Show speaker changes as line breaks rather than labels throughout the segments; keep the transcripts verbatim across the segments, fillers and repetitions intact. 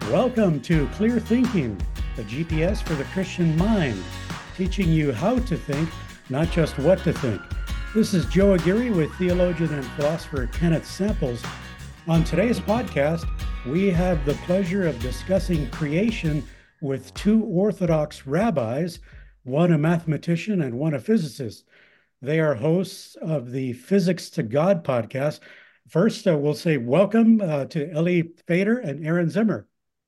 Welcome to Clear Thinking, the G P S for the Christian mind, teaching you how to think, not just what to think. This is Joe Aguirre with theologian and philosopher Kenneth Samples. On today's podcast, we have the pleasure of discussing creation with two Orthodox rabbis, one a mathematician and one a physicist. They are hosts of the Physics to God podcast. First, uh, we'll say welcome uh, to Ellie Fader and Aaron Zimmer.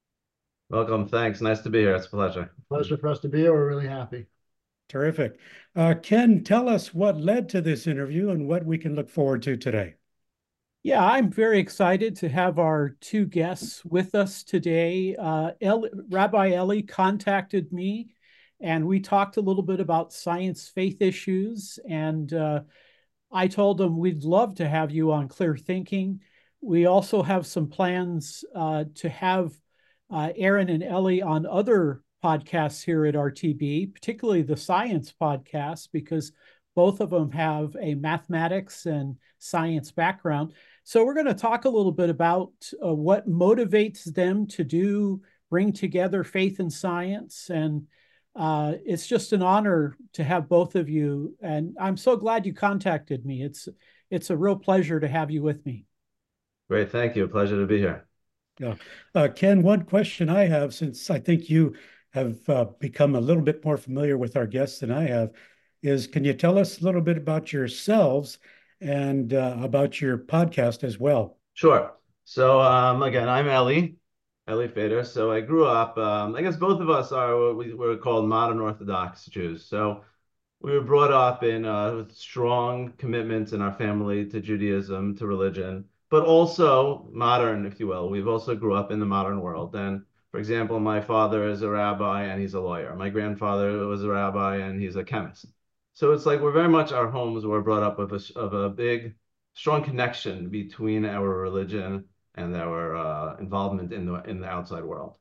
Welcome. Thanks. Nice to be here. It's a pleasure.
Pleasure for us to be here. We're really happy.
Terrific. Uh, Ken, tell us what led to this interview and what we can look forward to today.
Yeah, I'm very excited to have our two guests with us today. Uh, El- Rabbi Ellie contacted me, and we talked a little bit about science faith issues. And uh, I told him we'd love to have you on Clear Thinking. We also have some plans uh, to have uh, Aaron and Ellie on other podcasts here at R T B, particularly the science podcast, because both of them have a mathematics and science background. So we're going to talk a little bit about uh, what motivates them to do, bring together faith and science. And uh, it's just an honor to have both of you. And I'm so glad you contacted me. It's it's a real pleasure to have you with me.
Great. Thank you. Pleasure to be here.
Yeah. Uh, Ken, one question I have, since I think you have uh, become a little bit more familiar with our guests than I have, is can you tell us a little bit about yourselves and uh, about your podcast as well?
Sure. So um, again, I'm Ellie, Ellie Fader. So I grew up, um, I guess both of us are what we were called modern Orthodox Jews. So we were brought up in uh, with strong commitments in our family to Judaism, to religion, but also modern, if you will. We've also grew up in the modern world. And for example, my father is a rabbi and he's a lawyer. My grandfather was a rabbi and he's a chemist. So it's like we're very much, our homes were brought up with a, of a big, strong connection between our religion and our uh, involvement in the in the outside world.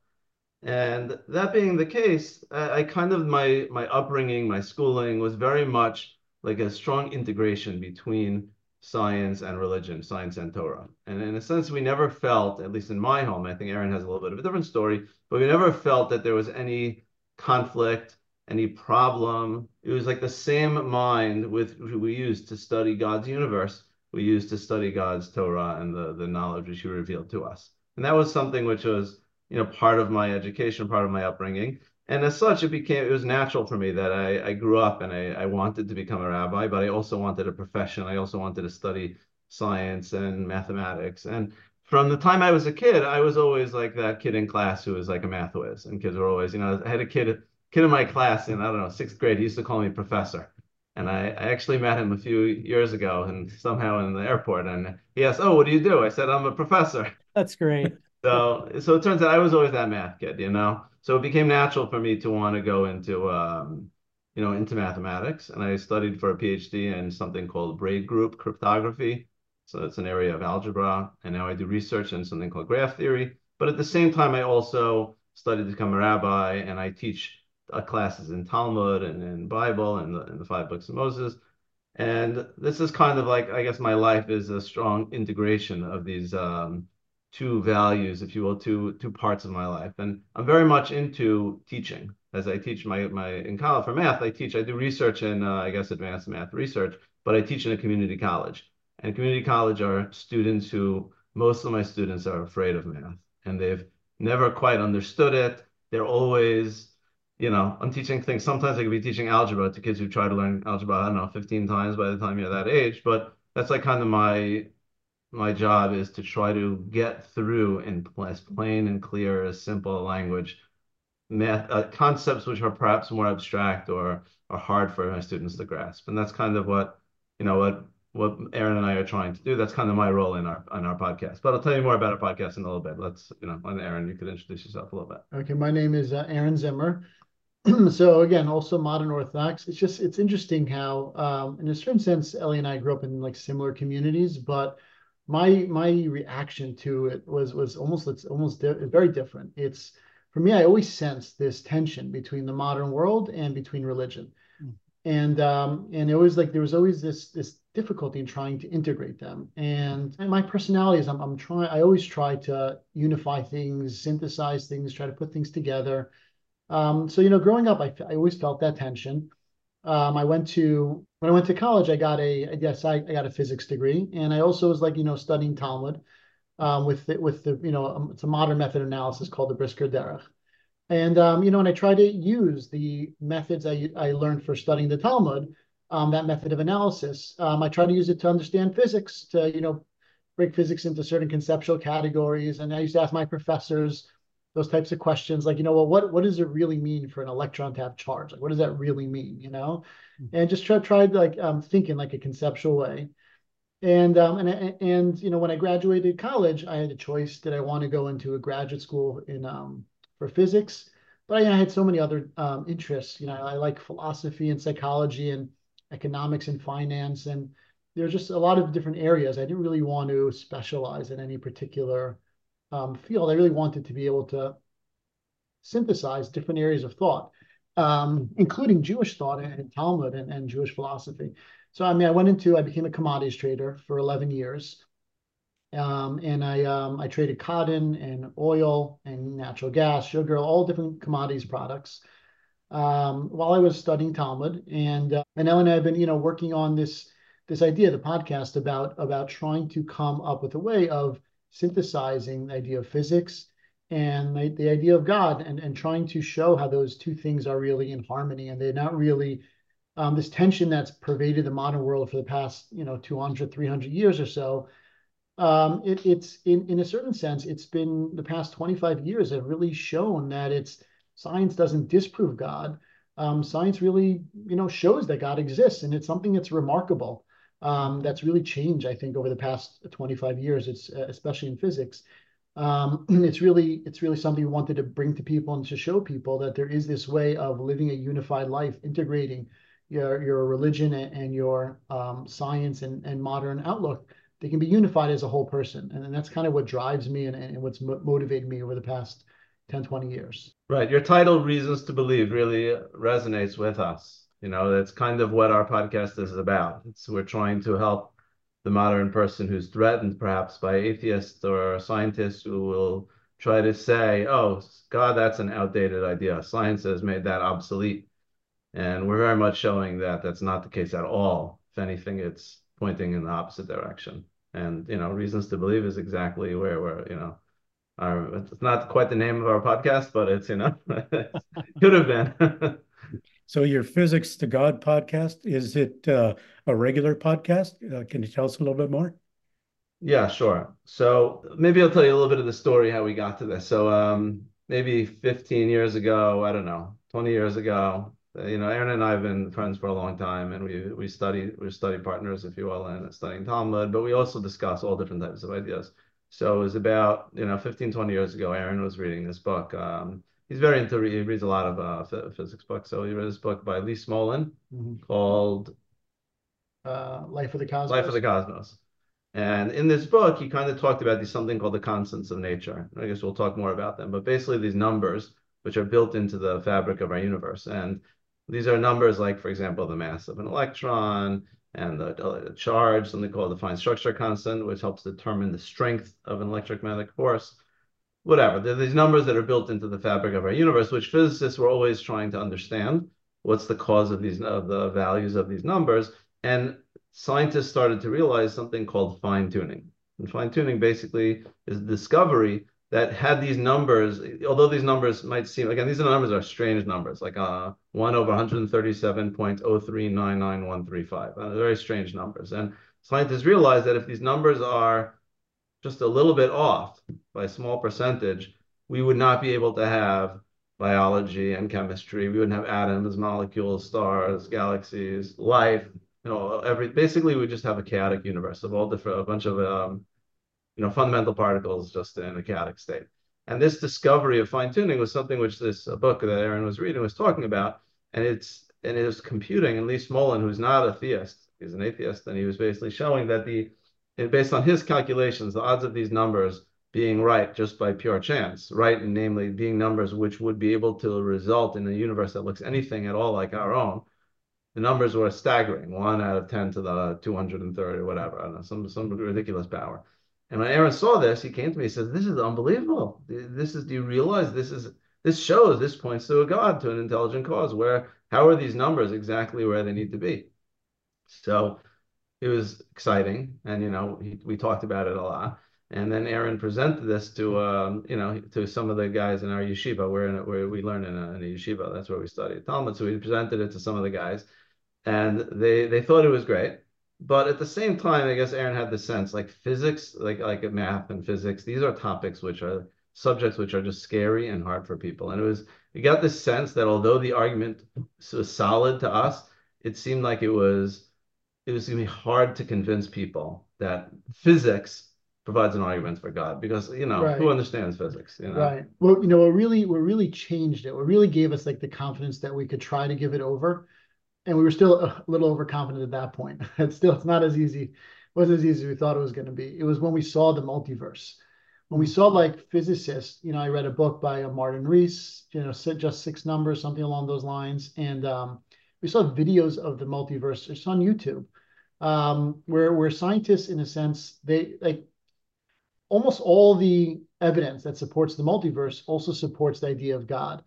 And that being the case, I, I kind of, my my upbringing, my schooling was very much like a strong integration between science and religion, science and Torah. And in a sense, we never felt, at least in my home, I think Aaron has a little bit of a different story, but we never felt that there was any conflict, any problem. It was like the same mind with we used to study God's universe. We used to study God's Torah and the, the knowledge which he revealed to us. And that was something which was, you know, part of my education, part of my upbringing. And as such, it became, it was natural for me that I, I grew up and I, I wanted to become a rabbi, but I also wanted a profession. I also wanted to study science and mathematics. And from the time I was a kid, I was always like that kid in class who was like a math whiz. And kids were always, you know, I had a kid, kid in my class in, I don't know, sixth grade. He used to call me professor. And I, I actually met him a few years ago and somehow in the airport. And he asked, "Oh, what do you do?" I said, "I'm a professor."
That's great.
So, so it turns out I was always that math kid, you know? So it became natural for me to want to go into, um, you know, into mathematics. And I studied for a PhD in something called braid group cryptography. So it's an area of algebra. And now I do research in something called graph theory. But at the same time, I also studied to become a rabbi and I teach uh, classes in Talmud and in Bible and the, and the five books of Moses. And this is kind of like, I guess my life is a strong integration of these, um, two values, if you will, two two parts of my life. And I'm very much into teaching. As I teach my my in college for math, I teach, I do research in uh, I guess advanced math research, but I teach in a community college. And community college are students who, most of my students are afraid of math and they've never quite understood it. They're always, you know, I'm teaching things. Sometimes I could be teaching algebra to kids who try to learn algebra, I don't know, fifteen times by the time you're that age, but that's like kind of my my job is to try to get through in as plain and clear, as simple language, math uh, concepts which are perhaps more abstract or are hard for my students to grasp. And that's kind of what, you know, what what Aaron and I are trying to do. That's kind of my role in our on our podcast. But I'll tell you more about our podcast in a little bit. Let's, you know, and Aaron, you could introduce yourself a little bit.
Okay, my name is uh, Aaron Zimmer. So again, also modern Orthodox. It's just, it's interesting how, um, in a certain sense, Ellie and I grew up in like similar communities, but my my reaction to it was was almost it's almost di very different. It's for me, I always sensed this tension between the modern world and between religion,
Mm.
and um, and it was like there was always this this difficulty in trying to integrate them. And, and my personality is I'm, I'm trying, I always try to unify things, synthesize things, try to put things together. Um, so, you know, growing up, I, I always felt that tension. Um, I went to, when I went to college, I got a, yes, I, I got a physics degree. And I also was like, you know, studying Talmud um, with, the, with the, you know, um, it's a modern method analysis called the Brisker Derech. And, um, you know, and I try to use the methods I, I learned for studying the Talmud, um, that method of analysis. Um, I try to use it to understand physics, to, you know, break physics into certain conceptual categories. And I used to ask my professors those types of questions, like, you know, well, what, what does it really mean for an electron to have charge? Like, what does that really mean, you know? And just try, try like um, think in like a conceptual way. And, um, and, and, you know, when I graduated college, I had a choice. Did I want to go into a graduate school in, um, for physics? But I, I had so many other um, interests. You know, I like philosophy and psychology and economics and finance. And there's just a lot of different areas. I didn't really want to specialize in any particular um, field. I really wanted to be able to synthesize different areas of thought, um, including Jewish thought and Talmud and, and Jewish philosophy. So, I mean, I went into, I became a commodities trader for eleven years. Um, and I, um, I traded cotton and oil and natural gas, sugar, all different commodities products um, while I was studying Talmud. And, uh, and Ellen and I have been, you know, working on this, this idea, the podcast about, about trying to come up with a way of synthesizing the idea of physics and the, the idea of God and, and trying to show how those two things are really in harmony and they're not really um, this tension that's pervaded the modern world for the past, you know, two hundred, three hundred years or so. Um, it, it's in, in a certain sense, it's been the past twenty-five years have really shown that it's science doesn't disprove God. Um, science really, you know, shows that God exists, and it's something that's remarkable. Um, that's really changed, I think, over the past twenty-five years. It's uh, especially in physics. Um, it's really, it's really something we wanted to bring to people and to show people that there is this way of living a unified life, integrating your your religion and, and your um, science and, and modern outlook. They can be unified as a whole person. And, and that's kind of what drives me and, and what's mo motivated me over the past ten, twenty years.
Right. Your title, Reasons to Believe, really resonates with us. You know, that's kind of what our podcast is about. It's, we're trying to help the modern person who's threatened perhaps by atheists or scientists who will try to say, oh, God, that's an outdated idea. Science has made that obsolete. And we're very much showing that that's not the case at all. If anything, it's pointing in the opposite direction. And, you know, Reasons to Believe is exactly where we're, you know, our, it's not quite the name of our podcast, but it's, you know, could have been.
So your Physics to God podcast, is it uh, a regular podcast? Uh, can you tell us a little bit more?
Yeah, sure. So maybe I'll tell you a little bit of the story, how we got to this. So um, maybe fifteen years ago, I don't know, twenty years ago, you know, Aaron and I have been friends for a long time, and we we study we're study partners, if you will, in studying Talmud, but we also discuss all different types of ideas. So it was about, you know, fifteen, twenty years ago, Aaron was reading this book. Um, he's very into, he reads a lot of uh, physics books. So he read this book by Lee Smolin mm-hmm. called
uh, Life of the Cosmos.
Life of the Cosmos. And in this book, he kind of talked about these something called the constants of nature. I guess we'll talk more about them, but basically these numbers which are built into the fabric of our universe. And these are numbers like, for example, the mass of an electron and the, the charge, something called the fine structure constant, which helps determine the strength of an electromagnetic force. Whatever. There are these numbers that are built into the fabric of our universe, which physicists were always trying to understand. What's the cause of these of the values of these numbers? And scientists started to realize something called fine-tuning. And fine-tuning basically is the discovery that had these numbers, although these numbers might seem, again, these are numbers are strange numbers, like uh, one over one hundred thirty-seven point zero three nine nine one three five, uh, very strange numbers. And scientists realize that if these numbers are just a little bit off by a small percentage, we would not be able to have biology and chemistry. We wouldn't have atoms, molecules, stars, galaxies, life. You know, every basically we just have a chaotic universe of all different, a bunch of um, you know, fundamental particles just in a chaotic state. And this discovery of fine-tuning was something which this uh, book that Aaron was reading was talking about. And it's and it was computing. And Lee Smolin, who's not a theist, he's an atheist, and he was basically showing that the, based on his calculations, the odds of these numbers being right just by pure chance, right, and namely being numbers which would be able to result in a universe that looks anything at all like our own, the numbers were staggering, one out of ten to the two hundred thirty or whatever, I don't know, some some ridiculous power. And when Aaron saw this, he came to me, he says, "This is unbelievable. This is, do you realize this is, this shows, this points to a God, to an intelligent cause. Where, how are these numbers exactly where they need to be?" So it was exciting. And, you know, he, we talked about it a lot. And then Aaron presented this to, um, you know, to some of the guys in our yeshiva. We're in a, where we learn in a, in a yeshiva. That's where we studied Talmud. So we presented it to some of the guys, and they they thought it was great. But at the same time, I guess Aaron had the sense, like physics, like like math and physics, these are topics which are subjects which are just scary and hard for people. And it was, we got this sense that although the argument was solid to us, it seemed like it was it was going to be hard to convince people that physics provides an argument for God, because, you know,
Right.
who understands physics, you know?
Right. Well, you know, what really, what really changed it, what really gave us like the confidence that we could try to give it over. And we were still a little overconfident at that point. It's still, it's not as easy, it wasn't as easy as we thought it was going to be. It was when we saw the multiverse. When we saw like physicists, you know, I read a book by uh, Martin Rees, you know, just six numbers, something along those lines. And um, we saw videos of the multiverse. It's on YouTube, um, where, where scientists, in a sense, they like almost all the evidence that supports the multiverse also supports the idea of God.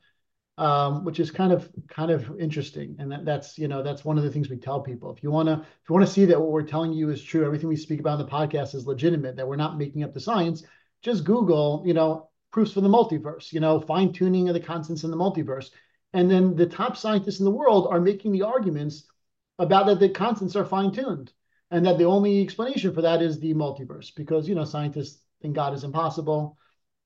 Um, which is kind of kind of interesting, and that, that's you know that's one of the things we tell people. If you want to if you want to see that what we're telling you is true, everything we speak about in the podcast is legitimate, that we're not making up the science, just Google you know proofs for the multiverse, you know fine tuning of the constants in the multiverse, and then the top scientists in the world are making the arguments about that the constants are fine tuned, and that the only explanation for that is the multiverse, because you know scientists think God is impossible.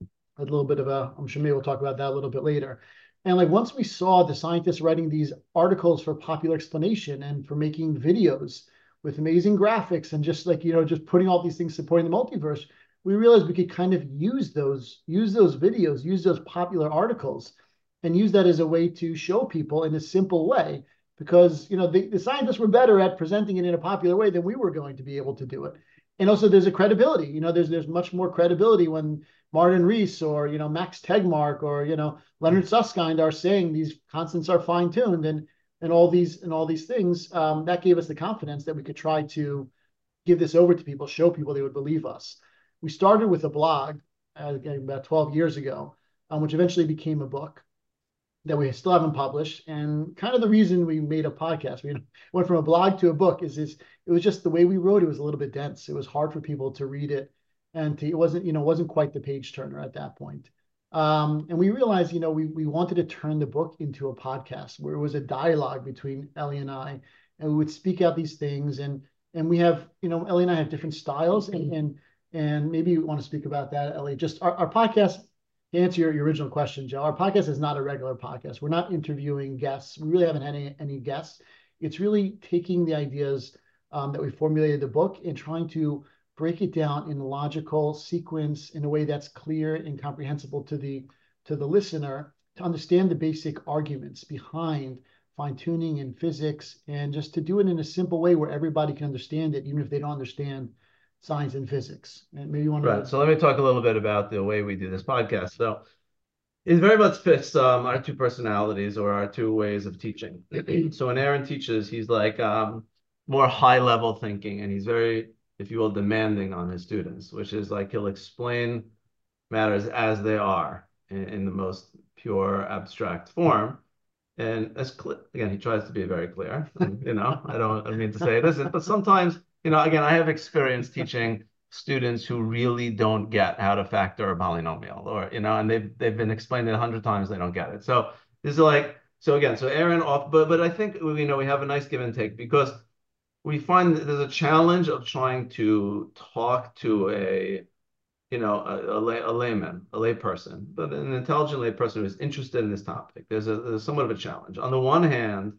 A little bit of a, I'm sure maybe we'll talk about that a little bit later. And like once we saw the scientists writing these articles for popular explanation and for making videos with amazing graphics and just like, you know, just putting all these things supporting the multiverse, we realized we could kind of use those, use those videos, use those popular articles and use that as a way to show people in a simple way, because, you know, the, the scientists were better at presenting it in a popular way than we were going to be able to do it. And also there's a credibility, you know, there's, there's much more credibility when Martin Rees or, you know, Max Tegmark or, you know, Leonard Susskind are saying these constants are fine tuned and, and all these, and all these things. Um, that gave us the confidence that we could try to give this over to people, show people they would believe us. We started with a blog uh, about twelve years ago, um, which eventually became a book that we still haven't published. And kind of the reason we made a podcast, we went from a blog to a book, is this, it was just the way we wrote it was a little bit dense. It was hard for people to read it. And to, it wasn't, you know, wasn't quite the page turner at that point. Um, and we realized, you know, we, we wanted to turn the book into a podcast where it was a dialogue between Ellie and I, and we would speak out these things. And, and we have, you know, Ellie and I have different styles, and, and, and maybe you want to speak about that, Ellie. Just our, our podcast, to answer your, your original question, Joe, our podcast is not a regular podcast. We're not interviewing guests. We really haven't had any, any guests. It's really taking the ideas um, that we formulated in the book and trying to break it down in a logical sequence in a way that's clear and comprehensible to the to the listener, to understand the basic arguments behind fine-tuning and physics, and just to do it in a simple way where everybody can understand it, even if they don't understand science and physics. And maybe you want to...
Right. So let me talk a little bit about the way we do this podcast. So it very much fits um, our two personalities or our two ways of teaching. So when Aaron teaches, he's like um, more high-level thinking, and he's very, if you will, demanding on his students, which is like he'll explain matters as they are in, in the most pure abstract form. And as clear, again, he tries to be very clear. And, you know, I don't, I mean to say this, but sometimes, you know, again, I have experience teaching students who really don't get how to factor a polynomial, or, you know, and they've they've been explained it a hundred times, they don't get it. So this is like, so again, so Aaron off, but but I think, you know, we have a nice give and take, because we find that there's a challenge of trying to talk to a, you know, a, a, lay, a layman, a layperson, but an intelligent layperson who is interested in this topic. There's a there's somewhat of a challenge. On the one hand,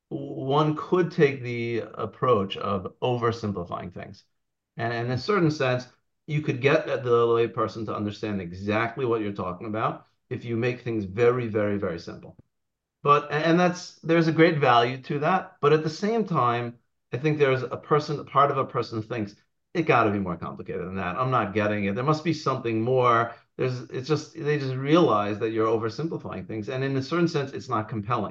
one could take the approach of oversimplifying things. And in a certain sense, you could get the layperson to understand exactly what you're talking about if you make things very, very, very simple. But, and that's, there's a great value to that. But at the same time, I think there's a person, part of a person thinks, it got to be more complicated than that. I'm not getting it. There must be something more. There's, it's just, they just realize that you're oversimplifying things. And in a certain sense, it's not compelling.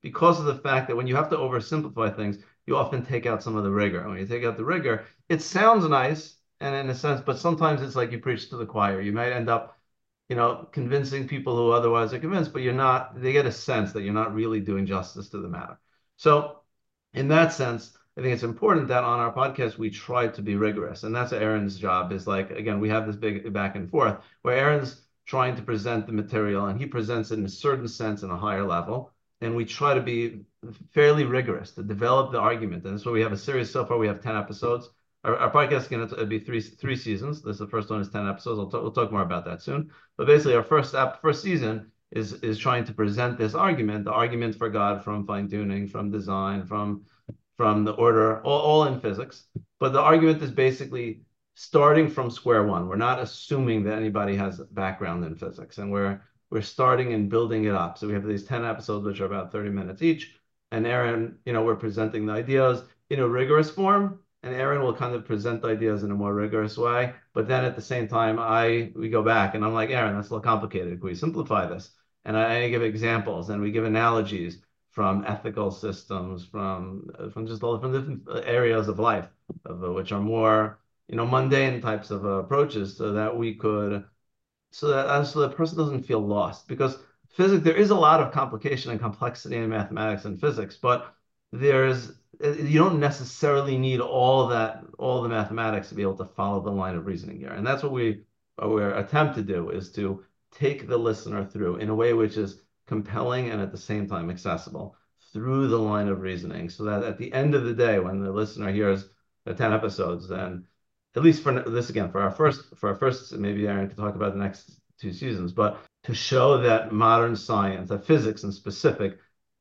because of the fact that when you have to oversimplify things, you often take out some of the rigor. And when you take out the rigor, it sounds nice, and in a sense, but sometimes it's like you preach to the choir. You might end up, you know, convincing people who otherwise are convinced, but you're not, they get a sense that you're not really doing justice to the matter. So in that sense, I think it's important that on our podcast, we try to be rigorous. And that's Aaron's job is like, again, we have this big back and forth where Aaron's trying to present the material and he presents it in a certain sense in a higher level. And we try to be fairly rigorous to develop the argument. And that's why we have a series so far. We have ten episodes. Our, our podcast is going to be three three seasons. This is the first one is ten episodes. We'll talk, we'll talk more about that soon. But basically, our first ep, first season is is trying to present this argument, the argument for God from fine tuning, from design, from from the order, all, all in physics. But the argument is basically starting from square one. We're not assuming that anybody has a background in physics, and we're we're starting and building it up. So we have these ten episodes, which are about thirty minutes each. And Aaron, you know, we're presenting the ideas in a rigorous form, and Aaron will kind of present the ideas in a more rigorous way. But then at the same time, I we go back and I'm like, Aaron, that's a little complicated. Can we simplify this? And I, I give examples and we give analogies from ethical systems, from from just all from different areas of life, of, which are more, you know, mundane types of uh, approaches, so that we could, so that so the person doesn't feel lost. Because physics, there is a lot of complication and complexity in mathematics and physics, but there's you don't necessarily need all that all the mathematics to be able to follow the line of reasoning here. And that's what we what we attempt to do, is to take the listener through in a way which is compelling and at the same time accessible through the line of reasoning, so that at the end of the day, when the listener hears the ten episodes, then at least for this, again, for our first, for our first, maybe Aaron can talk about the next two seasons, but to show that modern science, that physics in specific,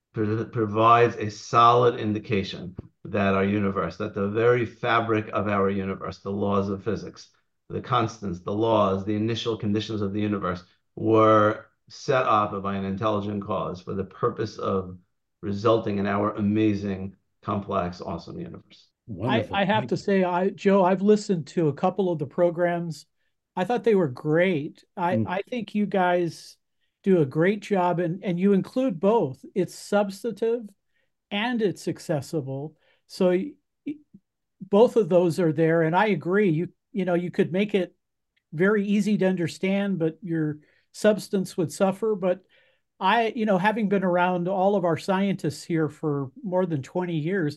provides a solid indication that our universe, that the very fabric of our universe, the laws of physics, the constants, the laws, the initial conditions of the universe were set up by an intelligent cause for the purpose of resulting in our amazing, complex, awesome universe.
I, I have to say, I Joe, I've listened to a couple of the programs. I thought they were great. I, mm. I think you guys do a great job, and, and you include both. It's substantive and it's accessible. So both of those are there. And I agree. You, you know, you could make it very easy to understand, but your substance would suffer. But I, you know, having been around all of our scientists here for more than twenty years,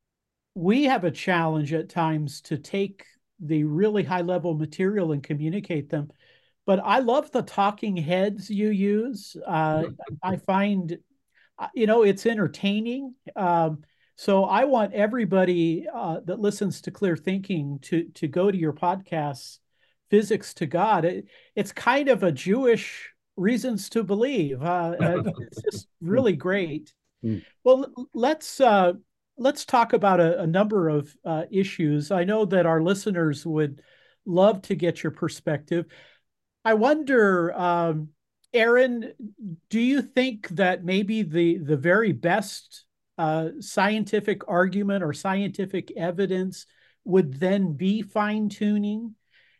we have a challenge at times to take the really high level material and communicate them. But I love the talking heads you use. Uh, I find, you know, it's entertaining. Um, so I want everybody uh, that listens to Clear Thinking to, to go to your podcasts, Physics to God. It, it's kind of a Jewish reasons to believe. Uh, it's just really great. Mm. Well, let's uh, let's talk about a, a number of uh, issues. I know that our listeners would love to get your perspective. I wonder, um, Aaron, do you think that maybe the the very best uh, scientific argument or scientific evidence would then be fine tuning?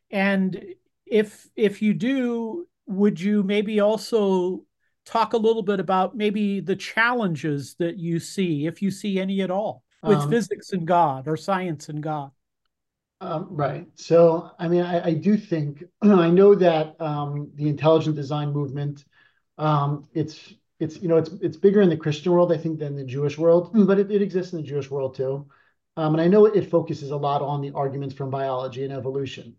And if if you do, would you maybe also talk a little bit about maybe the challenges that you see, if you see any at all, with um, physics and God or science and God?
Um, right. So, I mean, I, I do think, I know that um, the intelligent design movement, um, it's, it's, you know, it's, it's bigger in the Christian world, I think, than the Jewish world, but it, it exists in the Jewish world too. Um, and I know it focuses a lot on the arguments from biology and evolution.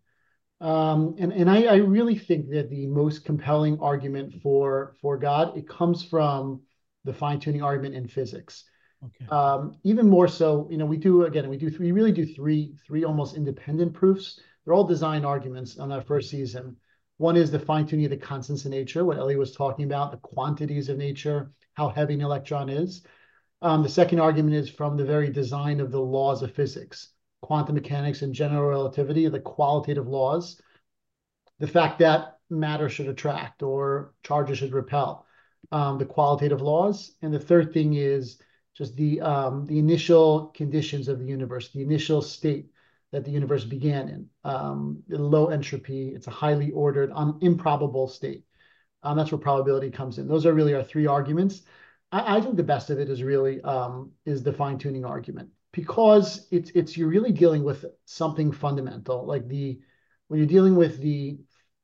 Um, and and I, I really think that the most compelling argument for, for God, it comes from the fine-tuning argument in physics. Okay. Um, even more so, you know, we do, again, we do, we really do three, three almost independent proofs. They're all design arguments on that first season. One is the fine-tuning of the constants of nature, what Ellie was talking about, the quantities of nature, how heavy an electron is. Um, the second argument is from the very design of the laws of physics, quantum mechanics and general relativity, the qualitative laws, the fact that matter should attract or charges should repel, um, the qualitative laws. And the third thing is just the um, the initial conditions of the universe, the initial state that the universe began in. Um, low entropy, it's a highly ordered, um, improbable state. Um, that's where probability comes in. Those are really our three arguments. I, I think the best of it is really um, is the fine tuning argument because it's it's you're really dealing with something fundamental like the when you're dealing with the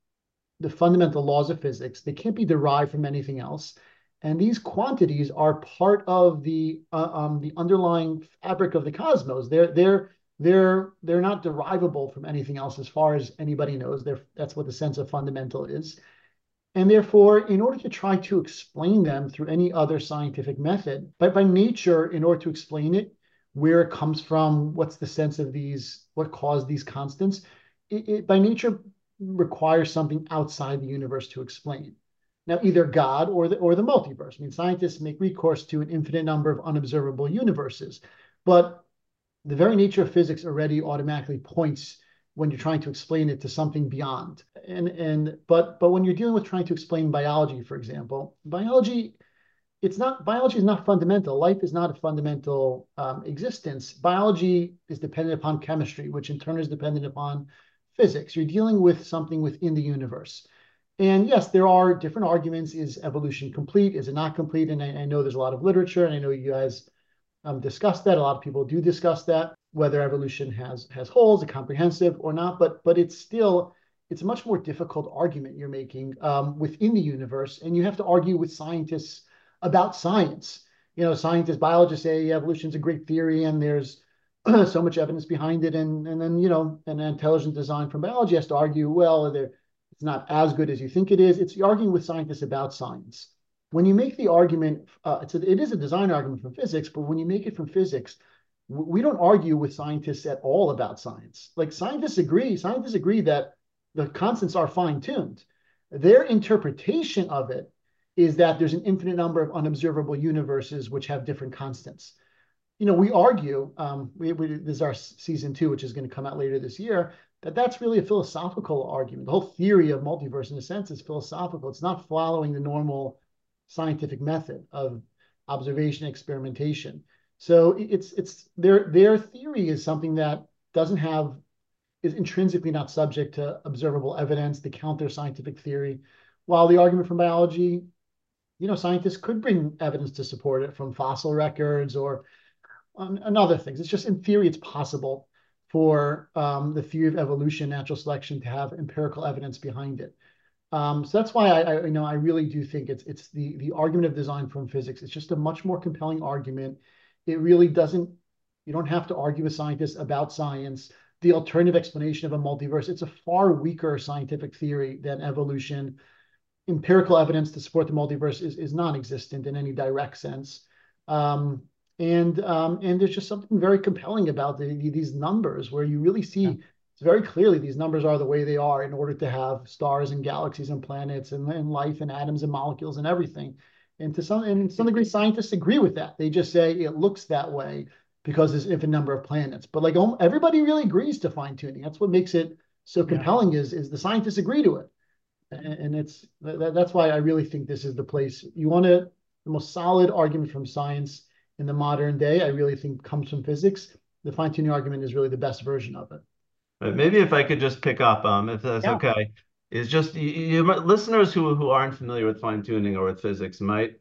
the fundamental laws of physics. They can't be derived from anything else. And these quantities are part of the uh, um, the underlying fabric of the cosmos. They're they're they're they're not derivable from anything else as far as anybody knows. They're, that's what the sense of fundamental is. And therefore, in order to try to explain them through any other scientific method, but by nature, in order to explain it, where it comes from, what's the sense of these, what caused these constants, it, it by nature requires something outside the universe to explain. Now, either God or the or the multiverse. I mean, scientists make recourse to an infinite number of unobservable universes, but the very nature of physics already automatically points when you're trying to explain it to something beyond. And and but but when you're dealing with trying to explain biology, for example, biology, it's not biology is not fundamental. Life is not a fundamental um, existence. Biology is dependent upon chemistry, which in turn is dependent upon physics. You're dealing with something within the universe. And yes, there are different arguments. Is evolution complete? Is it not complete? And I, I know there's a lot of literature, and I know you guys um, discuss that. A lot of people do discuss that, whether evolution has has holes, a comprehensive or not. But but it's still it's a much more difficult argument you're making um, within the universe, and you have to argue with scientists about science. You know, scientists, biologists say evolution's a great theory, and there's so much evidence behind it, and and then you know, an intelligent design from biology has to argue, well, there it's not as good as you think it is. It's arguing with scientists about science. When you make the argument, uh, it's a, it is a design argument from physics, but when you make it from physics, we don't argue with scientists at all about science. Like scientists agree, scientists agree that the constants are fine-tuned. Their interpretation of it is that there's an infinite number of unobservable universes which have different constants. You know, we argue, um, we, we, this is our season two, which is going to come out later this year, that that's really a philosophical argument. The whole theory of multiverse, in a sense, is philosophical. It's not following the normal scientific method of observation, experimentation. So it's it's their their theory is something that doesn't have is intrinsically not subject to observable evidence to counter scientific theory, while the argument from biology, you know, scientists could bring evidence to support it from fossil records or um, and other things. It's just in theory, it's possible for um, the theory of evolution, natural selection to have empirical evidence behind it. Um, so that's why I, I, you know, I really do think it's it's the the argument of design from physics. It's just a much more compelling argument. It really doesn't. You don't have to argue with scientists about science. The alternative explanation of a multiverse, it's a far weaker scientific theory than evolution. Empirical evidence to support the multiverse is is non-existent in any direct sense. Um, and um, and there's just something very compelling about the, these numbers where you really see. Yeah. It's very clearly these numbers are the way they are in order to have stars and galaxies and planets and, and life and atoms and molecules and everything. And to some and to some degree, scientists agree with that. They just say it looks that way because there's an infinite number of planets. But like everybody really agrees to fine tuning. That's what makes it so compelling. Yeah. Is is the scientists agree to it, and, and it's that, that's why I really think this is the place you want to. The most solid argument from science in the modern day, I really think, comes from physics. The fine tuning argument is really the best version of it.
Maybe if I could just pick up, um, if that's yeah. okay, is just you, you listeners who who aren't familiar with fine tuning or with physics might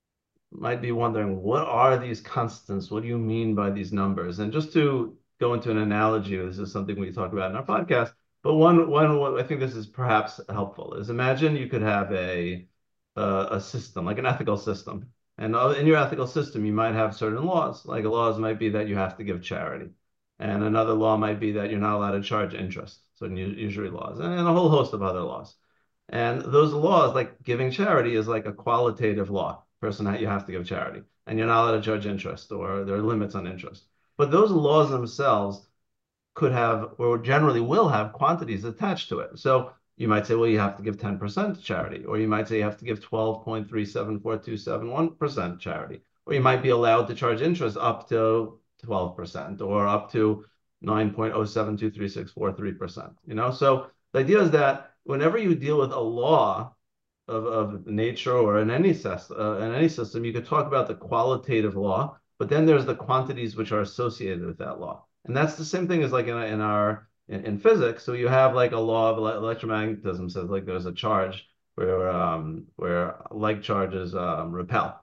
might be wondering, what are these constants? What do you mean by these numbers? And just to go into an analogy, this is something we talk about in our podcast. But one one, one I think this is perhaps helpful is imagine you could have a a, a system like an ethical system, and in your ethical system you might have certain laws. Like laws might be that you have to give charity. And another law might be that you're not allowed to charge interest, so usury laws, and a whole host of other laws. And those laws, like giving charity, is like a qualitative law. Person that you have to give charity, and you're not allowed to charge interest, or there are limits on interest. But those laws themselves could have, or generally will have, quantities attached to it. So you might say, well, you have to give ten percent charity, or you might say you have to give twelve point three seven four two seven one percent charity, or you might be allowed to charge interest up to twelve percent or up to nine point zero seven two three six four three percent. You know, so the idea is that whenever you deal with a law of, of nature or in any, uh, in any system, you could talk about the qualitative law, but then there's the quantities which are associated with that law. And that's the same thing as like in, in our in, in physics. So you have like a law of electromagnetism says like there's a charge where um, where like charges um, repel.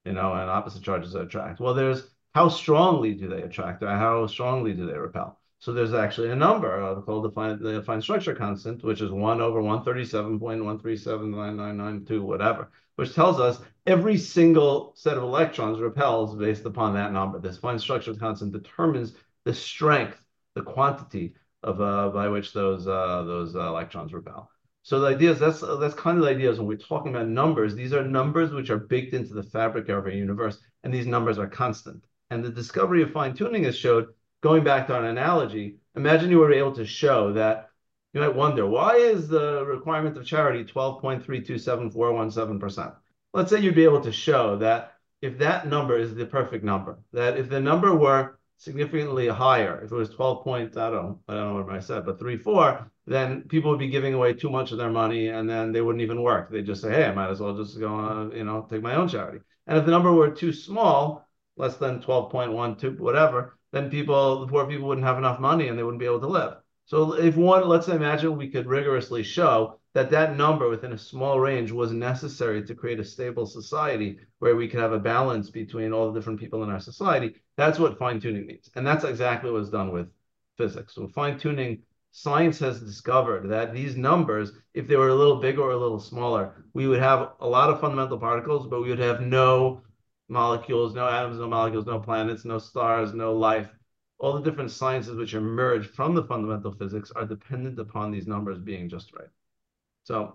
you know, and opposite charges attract. Well, there's how strongly do they attract, or how strongly do they repel? So there's actually a number uh, called the fine, the fine structure constant, which is one over one thirty-seven point one three seven nine nine nine two, whatever, which tells us every single set of electrons repels based upon that number. This fine structure constant determines the strength, the quantity of uh, by which those uh, those uh, electrons repel. So the idea is that's that's kind of the idea is when we're talking about numbers, these are numbers which are baked into the fabric of our universe, and these numbers are constant. And the discovery of fine tuning has showed, going back to our analogy, imagine you were able to show that you might wonder, why is the requirement of charity twelve point three two seven four one seven percent? Let's say you'd be able to show that if that number is the perfect number, that if the number were significantly higher, if it was twelve point, I don't know, I don't know what I said, but three, four, then people would be giving away too much of their money and then they wouldn't even work. They'd just say, hey, I might as well just go on, you know, take my own charity. And if the number were too small, less than twelve point one two, whatever, then people, the poor people wouldn't have enough money and they wouldn't be able to live. So if one, let's imagine we could rigorously show that that number within a small range was necessary to create a stable society where we could have a balance between all the different people in our society. That's what fine-tuning means. And that's exactly what's done with physics. So fine-tuning, science has discovered that these numbers, if they were a little bigger or a little smaller, we would have a lot of fundamental particles, but we would have no molecules, no atoms, no molecules, no planets, no stars, no life. All the different sciences which emerge from the fundamental physics are dependent upon these numbers being just right. So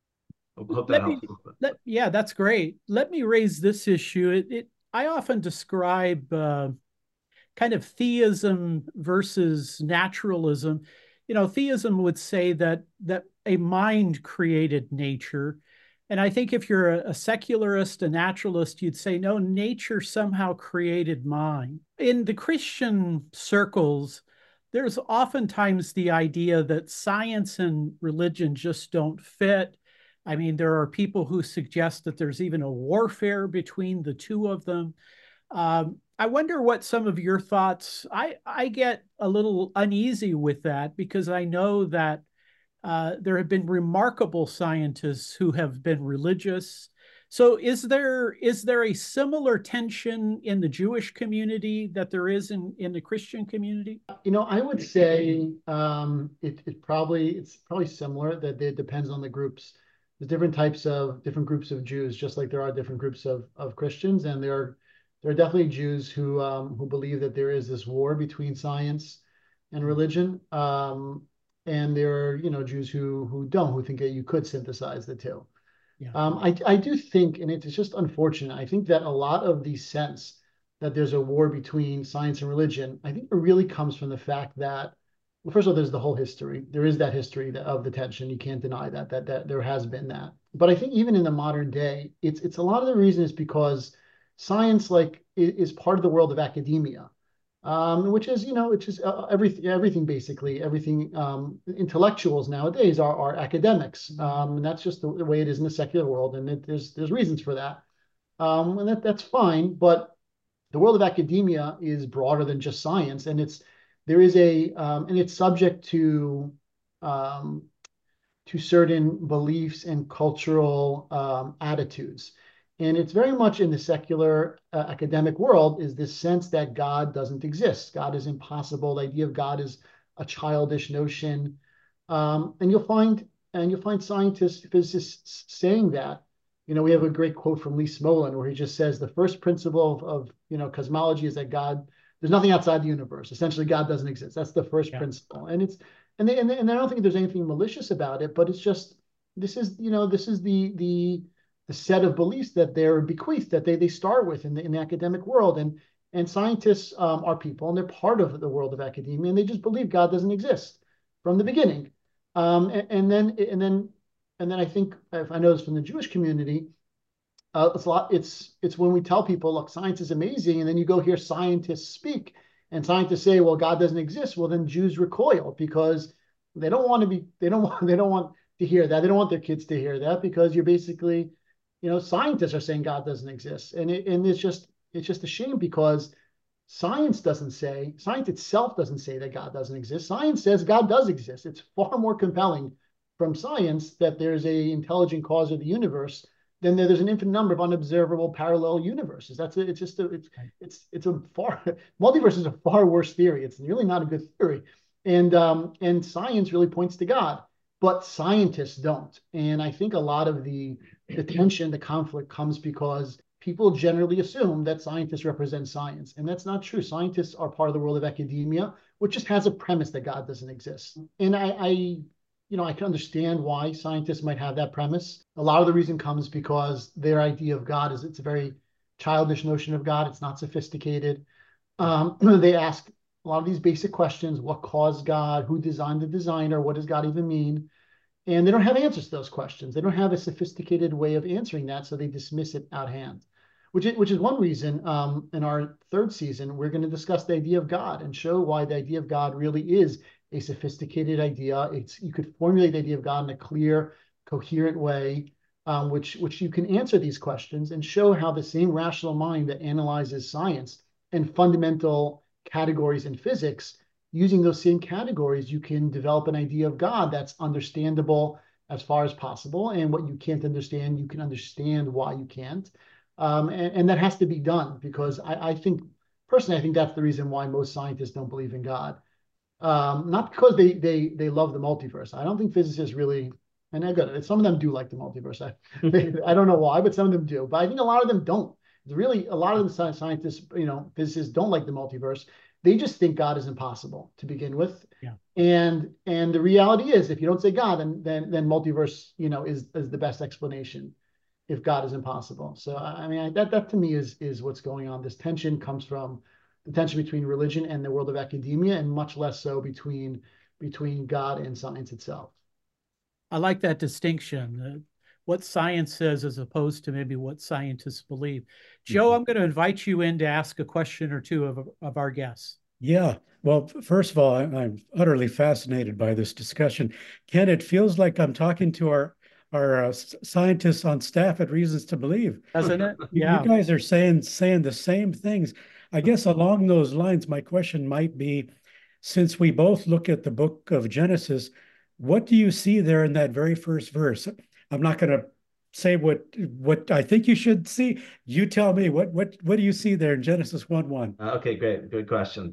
I hope that
Let me,
helps.
let, yeah, that's great. Let me raise this issue. It, it I often describe uh, kind of theism versus naturalism. You know, theism would say that that a mind created nature. And I think if you're a, a secularist, a naturalist, you'd say, no, nature somehow created mind. In the Christian circles, there's oftentimes the idea that science and religion just don't fit. I mean, there are people who suggest that there's even a warfare between the two of them. Um, I wonder what some of your thoughts. I, I get a little uneasy with that because I know that uh, there have been remarkable scientists who have been religious. So is there is there a similar tension in the Jewish community that there is in, in the Christian community?
You know, I would say um, it, it probably it's probably similar, that it depends on the groups. There's different types of different groups of Jews, just like there are different groups of, of Christians, and there are there are definitely Jews who um, who believe that there is this war between science and religion, um, and there are you know Jews who who don't, who think that you could synthesize the two.
Yeah.
Um, I, I do think, and it's just unfortunate, I think that a lot of the sense that there's a war between science and religion, I think it really comes from the fact that, well, first of all, there's the whole history. There is that history of the tension. You can't deny that, that, that there has been that. But I think even in the modern day, it's, it's a lot of the reason is because science like is part of the world of academia. Um, which is, you know, which is uh, everything, everything basically, everything. Um, intellectuals nowadays are are academics, um, and that's just the, the way it is in the secular world, and it, there's there's reasons for that, um, and that that's fine. But the world of academia is broader than just science, and it's there is a um, and it's subject to um, to certain beliefs and cultural um, attitudes. And it's very much in the secular uh, academic world is this sense that God doesn't exist. God is impossible. The idea of God is a childish notion. Um, and you'll find and you'll find scientists, physicists saying that. You know, we have a great quote from Lee Smolin where he just says the first principle of, of you know cosmology is that God, there's nothing outside the universe. Essentially, God doesn't exist. That's the first yeah. principle. And it's and they, and, they, and I don't think there's anything malicious about it, but it's just this is you know this is the the the set of beliefs that they're bequeathed, that they they start with in the, in the academic world. And, and scientists um, are people, and they're part of the world of academia, and they just believe God doesn't exist from the beginning. Um, and, and then and then and then I think, if I know this from the Jewish community, uh, it's a lot. It's it's when we tell people, look, science is amazing, and then you go hear scientists speak, and scientists say, well, God doesn't exist. Well, then Jews recoil because they don't want to be. They don't want. They don't want to hear that. They don't want their kids to hear that because you're basically. You know, scientists are saying God doesn't exist, and it, and it's just it's just a shame because science doesn't say science itself doesn't say that God doesn't exist. Science says God does exist. It's far more compelling from science that there's a intelligent cause of the universe then there, there's an infinite number of unobservable parallel universes. That's it. It's just a, it's
Right.
it's it's a far multiverse is a far worse theory. It's really not a good theory, and um and science really points to God, but scientists don't. And I think a lot of the the tension, the conflict comes because people generally assume that scientists represent science, and that's not true. Scientists are part of the world of academia, which just has a premise that God doesn't exist. And I, I you know, I can understand why scientists might have that premise. A lot of the reason comes because their idea of God is it's a very childish notion of God. It's not sophisticated. Um, they ask a lot of these basic questions: what caused God? Who designed the designer? What does God even mean? And they don't have answers to those questions. They don't have a sophisticated way of answering that, so they dismiss it out hand. Which is, which is one reason um, in our third season, we're going to discuss the idea of God and show why the idea of God really is a sophisticated idea. It's you could formulate the idea of God in a clear, coherent way, um, which which you can answer these questions and show how the same rational mind that analyzes science and fundamental categories in physics, using those same categories, you can develop an idea of God that's understandable as far as possible. And what you can't understand, you can understand why you can't. Um, and, and that has to be done because I, I think, personally, I think that's the reason why most scientists don't believe in God. Um, not because they they they love the multiverse. I don't think physicists really, and I got it. Some of them do like the multiverse. I they, I don't know why, but some of them do. But I think a lot of them don't. Really, a lot of the scientists, you know, physicists don't like the multiverse. They just think God is impossible to begin with.
Yeah.
And and the reality is, if you don't say God, then then then multiverse, you know, is is the best explanation if God is impossible. So I mean, I, that that to me is is what's going on. This tension comes from the tension between religion and the world of academia, and much less so between between God and science itself.
I like that distinction, uh, what science says as opposed to maybe what scientists believe. Joe, I'm going to invite you in to ask a question or two of, of our guests.
Yeah. Well, first of all, I'm, I'm utterly fascinated by this discussion. Ken, it feels like I'm talking to our our uh, scientists on staff at Reasons to Believe.
Doesn't it?
You,
Yeah.
you guys are saying saying the same things. I guess along those lines, my question might be, since we both look at the book of Genesis, what do you see there in that very first verse? I'm not going to say what what I think you should see. You tell me, what what what do you see there in Genesis one one?
Uh, okay, great. Good question.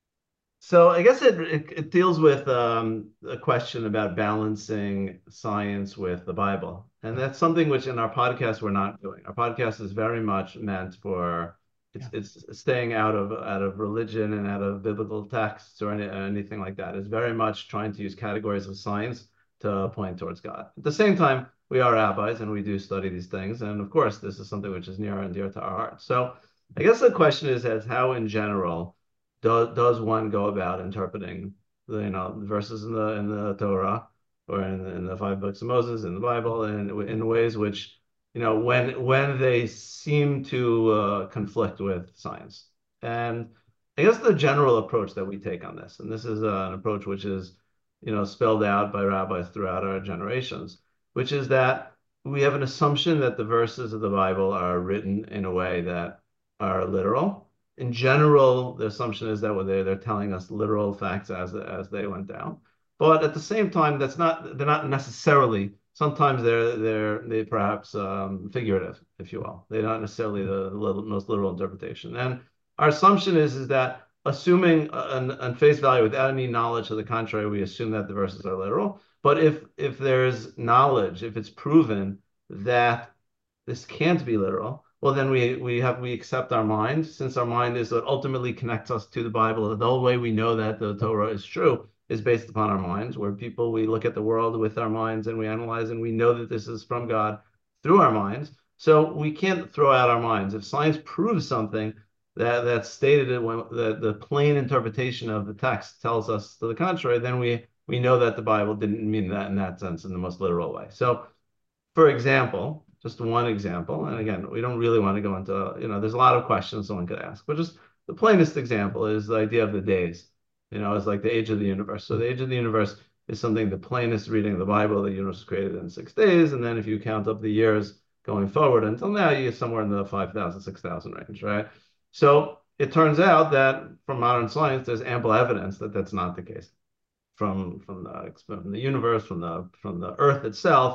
So I guess it, it, it deals with um, a question about balancing science with the Bible. And that's something which in our podcast we're not doing. Our podcast is very much meant for it's yeah. it's staying out of out of religion and out of biblical texts or any, anything like that. It's very much trying to use categories of science to point towards God. At the same time, we are rabbis and we do study these things. And of course, this is something which is near and dear to our hearts. So I guess the question is as how in general does does one go about interpreting the you know verses in the in the Torah or in the, in the five books of Moses in the Bible in in ways which you know when when they seem to uh, conflict with science. And I guess the general approach that we take on this, and this is uh, an approach which is you know spelled out by rabbis throughout our generations, which is that we have an assumption that the verses of the Bible are written in a way that are literal. In general, the assumption is that they're, they're telling us literal facts as, as they went down. But at the same time, that's not they're not necessarily, sometimes they're they're they perhaps um, figurative, if you will. They're not necessarily the little, most literal interpretation. And our assumption is, is that assuming on, on face value without any knowledge to the contrary, we assume that the verses are literal. But if if there's knowledge, if it's proven that this can't be literal, well, then we we have we accept our mind, since our mind is what ultimately connects us to the Bible. The whole way we know that the Torah is true is based upon our minds. We're people, we look at the world with our minds and we analyze and we know that this is from God through our minds. So we can't throw out our minds. If science proves something that that's stated when the, the plain interpretation of the text tells us to the contrary, then we we know that the Bible didn't mean that in that sense in the most literal way. So, for example, just one example, and again, we don't really want to go into, you know, there's a lot of questions someone could ask, but just the plainest example is the idea of the days. You know, it's like the age of the universe. So the age of the universe is something, the plainest reading of the Bible, the universe was created in six days. And then if you count up the years going forward until now, you get somewhere in the five thousand, six thousand range, right? So it turns out that from modern science, there's ample evidence that that's not the case. From, from, the, from the universe, from the, from the earth itself,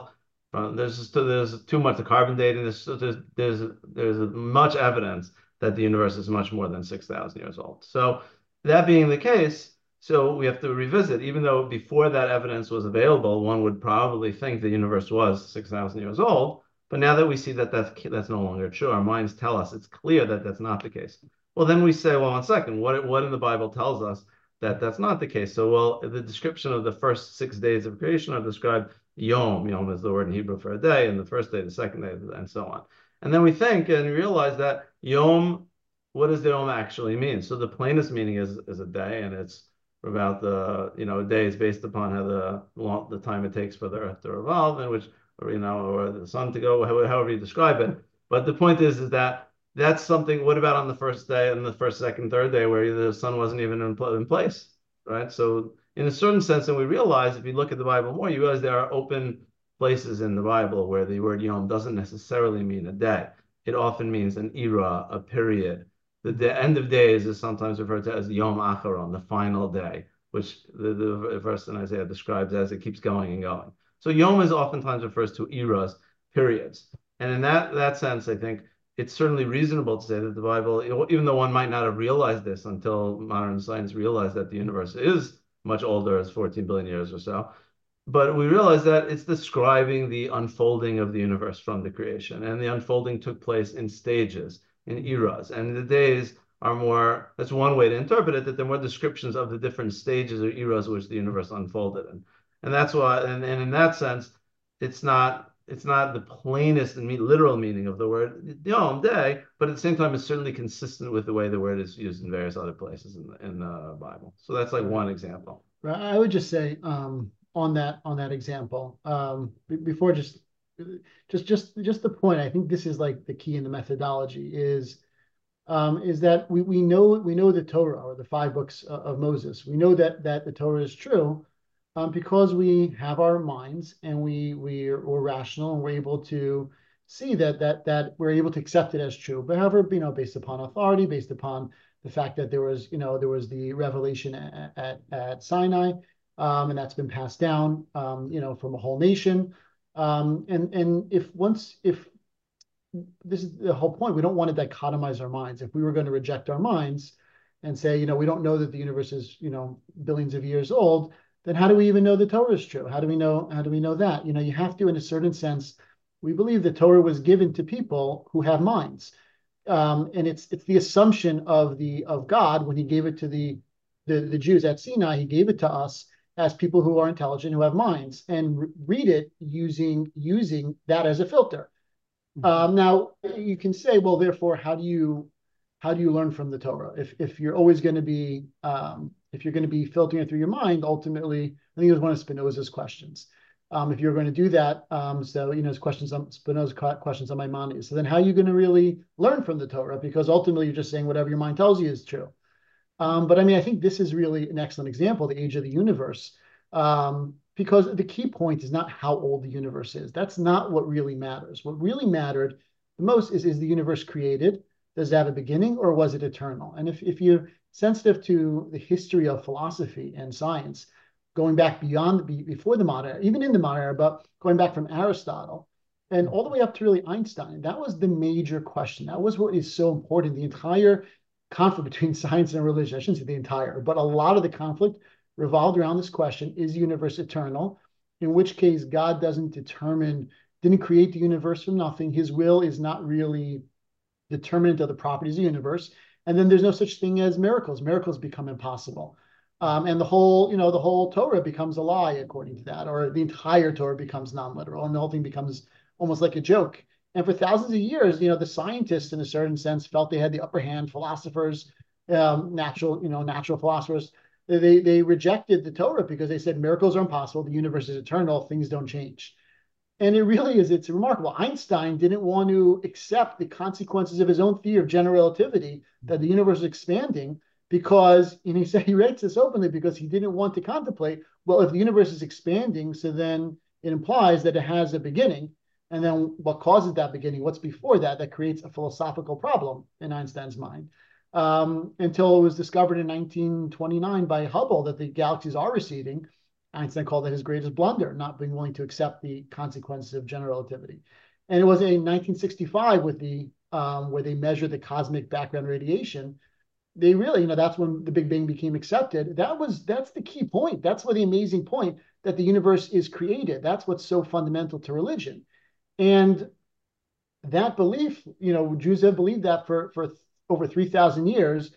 Uh, there's just, there's too much the carbon dating. There's there's there's there's much evidence that the universe is much more than six thousand years old. So that being the case, so we have to revisit. Even though before that evidence was available, one would probably think the universe was six thousand years old. But now that we see that that's that's no longer true, our minds tell us it's clear that that's not the case. Well, then we say, well, one second, what what in the Bible tells us that that's not the case? So, well, the description of the first six days of creation are described Yom. Yom is the word in Hebrew for a day, and the first day, the second day, and so on. And then we think and realize that Yom, what does the Yom actually mean? So the plainest meaning is is a day, and it's about the, you know, a day is based upon how the long, the time it takes for the earth to revolve, and which, or, you know, or the sun to go, however you describe it. But the point is, is that that's something. What about on the first day and the first, second, third day where the sun wasn't even in, in place, right? So in a certain sense, and we realize if you look at the Bible more, you realize there are open places in the Bible where the word Yom doesn't necessarily mean a day. It often means an era, a period. The, the end of days is sometimes referred to as Yom Acharon, the final day, which the, the verse in Isaiah describes as it keeps going and going. So Yom is oftentimes refers to eras, periods. And in that, that sense, I think it's certainly reasonable to say that the Bible, even though one might not have realized this until modern science realized that the universe is much older, as fourteen billion years or so, but we realize that it's describing the unfolding of the universe from the creation. And the unfolding took place in stages, in eras. And the days are more, that's one way to interpret it, that they're more descriptions of the different stages or eras which the universe unfolded in. And that's why, and, and in that sense, it's not it's not the plainest and literal meaning of the word Yom, day, but at the same time, it's certainly consistent with the way the word is used in various other places in the, in the Bible. So that's like one example.
Right. I would just say um, on that on that example, um, before just just just just the point. I think this is like the key in the methodology is um, is that we we know we know the Torah, or the five books of, of Moses. We know that that the Torah is true. Um, because we have our minds and we we are, we're rational and we're able to see that that that we're able to accept it as true. But however, you know, based upon authority, based upon the fact that there was, you know, there was the revelation at at, at Sinai, um, and that's been passed down, um, you know, from a whole nation. Um, and and if once if this is the whole point, we don't want to dichotomize our minds. If we were going to reject our minds and say, you know, we don't know that the universe is, you know, billions of years old, then how do we even know the Torah is true? How do we know, how do we know that? You know, you have to, in a certain sense, we believe the Torah was given to people who have minds. Um, and it's it's the assumption of the of God when he gave it to the, the, the Jews at Sinai, he gave it to us as people who are intelligent, who have minds, and re- read it using using that as a filter. Um, now, you can say, well, therefore, how do you how do you learn from the Torah? If if you're always going to be um, if you're going to be filtering it through your mind, ultimately, I think it was one of Spinoza's questions. Um, if you're going to do that, um, so you know, his questions on Spinoza's questions on Maimonides. So then, how are you going to really learn from the Torah? Because ultimately, you're just saying whatever your mind tells you is true. Um, but I mean, I think this is really an excellent example, the age of the universe, um, because the key point is not how old the universe is. That's not what really matters. What really mattered the most is, is the universe created? Does it have a beginning, or was it eternal? And if, if you're sensitive to the history of philosophy and science, going back beyond, before the modern era, even in the modern era, but going back from Aristotle and all the way up to really Einstein, that was the major question. That was what is so important. The entire conflict between science and religion, I shouldn't say the entire, but a lot of the conflict revolved around this question: is the universe eternal? In which case, God doesn't determine, didn't create the universe from nothing. His will is not really determinant of the properties of the universe. And then there's no such thing as miracles. Miracles become impossible. Um, and the whole, you know, the whole Torah becomes a lie according to that, or the entire Torah becomes non-literal, and the whole thing becomes almost like a joke. And for thousands of years, you know, the scientists, in a certain sense, felt they had the upper hand. Philosophers, um, natural, you know, natural philosophers, they they rejected the Torah because they said miracles are impossible. The universe is eternal. Things don't change. And it really is, it's remarkable. Einstein didn't want to accept the consequences of his own theory of general relativity, that the universe is expanding, because, and he said, he writes this openly, because he didn't want to contemplate, well, if the universe is expanding, so then it implies that it has a beginning. And then what causes that beginning? What's before that? That creates a philosophical problem in Einstein's mind. Um, until it was discovered in nineteen twenty-nine by Hubble that the galaxies are receding. Einstein called it his greatest blunder, not being willing to accept the consequences of general relativity. And it was in nineteen sixty-five with the um, where they measured the cosmic background radiation. They really, you know, that's when the Big Bang became accepted. That was that's the key point. That's what the amazing point that the universe is created. That's what's so fundamental to religion. And that belief, you know, Jews have believed that for, for over three thousand years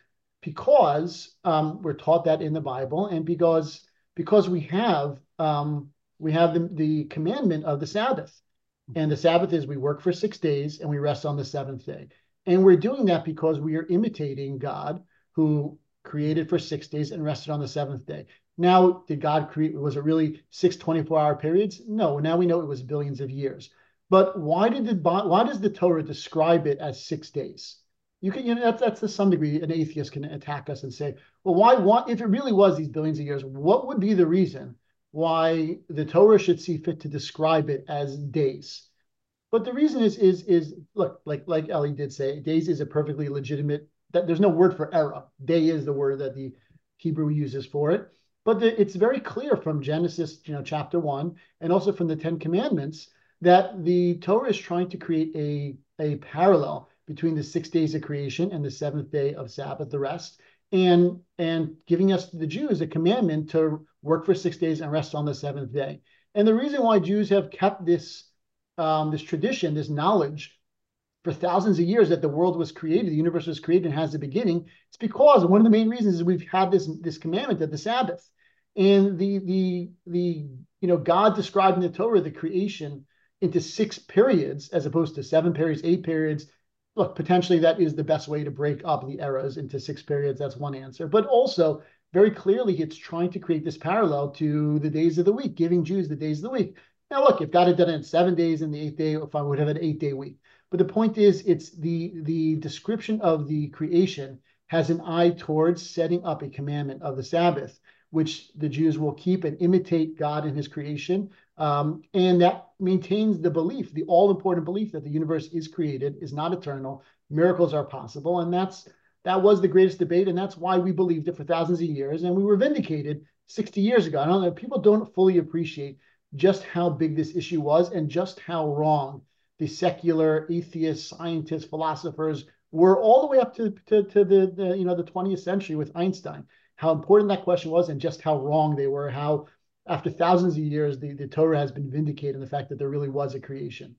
because um, we're taught that in the Bible, and because because we have um, we have the, the commandment of the Sabbath. And the Sabbath is we work for six days and we rest on the seventh day. And we're doing that because we are imitating God, who created for six days and rested on the seventh day. Now, did God create, was it really six twenty-four hour periods? No, now we know it was billions of years. But why did the why does the Torah describe it as six days? You can, you know, that's, that's to some degree, an atheist can attack us and say, well, why, why, if it really was these billions of years, what would be the reason why the Torah should see fit to describe it as days? But the reason is, is, is look, like, like Ellie did say, days is a perfectly legitimate, that there's no word for era. Day is the word that the Hebrew uses for it. But the, it's very clear from Genesis, you know, chapter one, and also from the Ten Commandments, that the Torah is trying to create a, a parallel between the six days of creation and the seventh day of Sabbath, the rest, and, and giving us, the Jews, a commandment to work for six days and rest on the seventh day. And the reason why Jews have kept this, um, this tradition, this knowledge for thousands of years that the world was created, the universe was created and has a beginning, it's because one of the main reasons is we've had this, this commandment of the Sabbath. And the, the, the, you know, God described in the Torah the creation into six periods as opposed to seven periods, eight periods. Look, potentially that is the best way to break up the eras into six periods. That's one answer. But also, very clearly, it's trying to create this parallel to the days of the week, giving Jews the days of the week. Now, look, if God had done it in seven days in the eighth day, if I would have an eight-day week. But the point is, it's the, the description of the creation has an eye towards setting up a commandment of the Sabbath, which the Jews will keep and imitate God in his creation. Um, and that maintains the belief, the all-important belief that the universe is created, is not eternal, miracles are possible. And that's that was the greatest debate, and that's why we believed it for thousands of years, and we were vindicated sixty years ago. I don't know, people don't fully appreciate just how big this issue was and just how wrong the secular atheists, scientists, philosophers were all the way up to, to, to the, the, you know, the twentieth century with Einstein, how important that question was and just how wrong they were, how after thousands of years, the, the Torah has been vindicated in the fact that there really was a creation.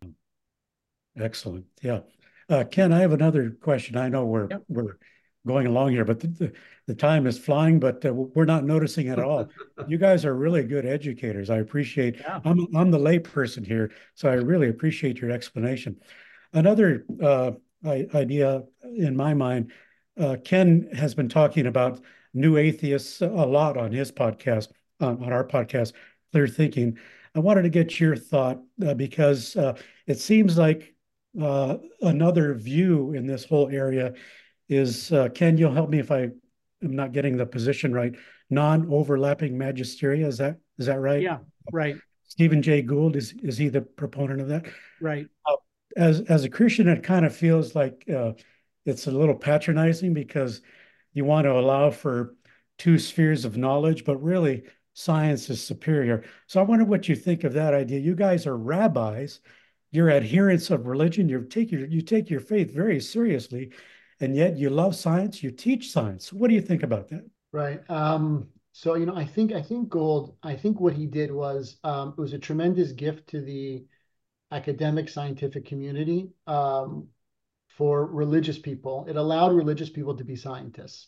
Excellent. Yeah. Uh, Ken, I have another question. I know we're yep. we're going along here, but the, the, the time is flying, but uh, we're not noticing it at all. You guys are really good educators. I appreciate, yeah. I'm, I'm the lay person here, so I really appreciate your explanation. Another uh, idea in my mind, uh, Ken has been talking about new atheists a lot on his podcast, on, on our podcast, Clear Thinking. I wanted to get your thought uh, because uh, it seems like uh, another view in this whole area is, uh, Ken, you'll help me if I am not getting the position right, non-overlapping magisteria. Is that is that right?
Yeah, right.
Stephen Jay Gould, is is he the proponent of that?
Right.
Uh, as as a Christian, it kind of feels like uh, it's a little patronizing because you want to allow for two spheres of knowledge, but really science is superior. So I wonder what you think of that idea. You guys are rabbis, you're adherents of religion, you take your you take your faith very seriously, and yet you love science, you teach science. What do you think about that?
Right. Um, so, you know, I think I think Gould, I think what he did was um, it was a tremendous gift to the academic scientific community um, for religious people. It allowed religious people to be scientists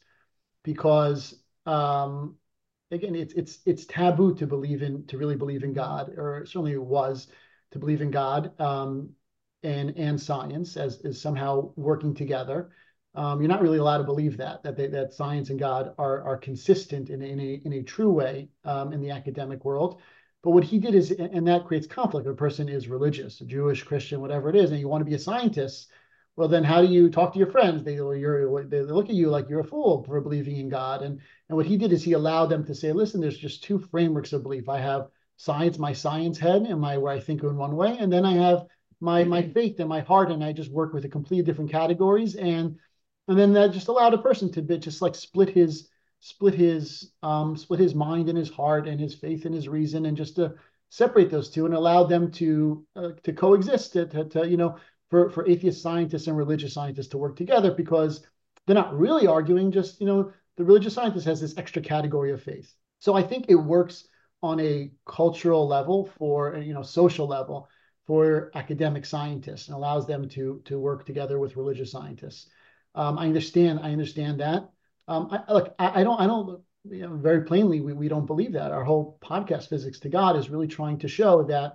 because um, again, it's it's it's taboo to believe in to really believe in God, or certainly it was to believe in God um, and and science as is somehow working together. Um, you're not really allowed to believe that that they, that science and God are are consistent in, in a in a true way um, in the academic world. But what he did is, and that creates conflict. If a person is religious, Jewish, Christian, whatever it is, and you want to be a scientist, well, then how do you talk to your friends? They you're they look at you like you're a fool for believing in God. And and what he did is he allowed them to say, listen, there's just two frameworks of belief. I have science, my science head, and my where I think in one way, and then I have my my faith and my heart, and I just work with a completely different categories. And And then that just allowed a person to be, just like split his split his um, split his mind and his heart and his faith and his reason, and just to separate those two and allow them to uh, to coexist, to, to, to you know, for for atheist scientists and religious scientists to work together, because they're not really arguing. Just, you know, the religious scientist has this extra category of faith. So I think it works on a cultural level, for, you know, social level, for academic scientists, and allows them to to work together with religious scientists. Um, I understand. I understand that. Um, I, look, I, I don't. I don't. You know, very plainly, we we don't believe that. Our whole podcast, Physics to God, is really trying to show that